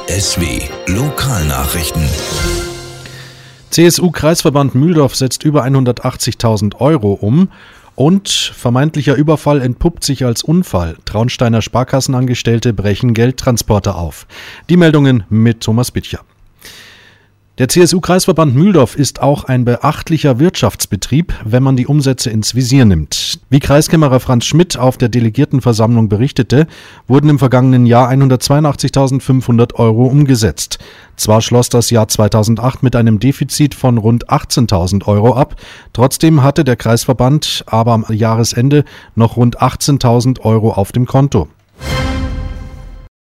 SW Lokalnachrichten. CSU-Kreisverband Mühldorf setzt über 180.000 Euro um und vermeintlicher Überfall entpuppt sich als Unfall. Traunsteiner Sparkassenangestellte brechen Geldtransporter auf. Die Meldungen mit Thomas Bittcher. Der CSU-Kreisverband Mühldorf ist auch ein beachtlicher Wirtschaftsbetrieb, wenn man die Umsätze ins Visier nimmt. Wie Kreiskämmerer Franz Schmidt auf der Delegiertenversammlung berichtete, wurden im vergangenen Jahr 182.500 Euro umgesetzt. Zwar schloss das Jahr 2008 mit einem Defizit von rund 18.000 Euro ab, trotzdem hatte der Kreisverband aber am Jahresende noch rund 18.000 Euro auf dem Konto.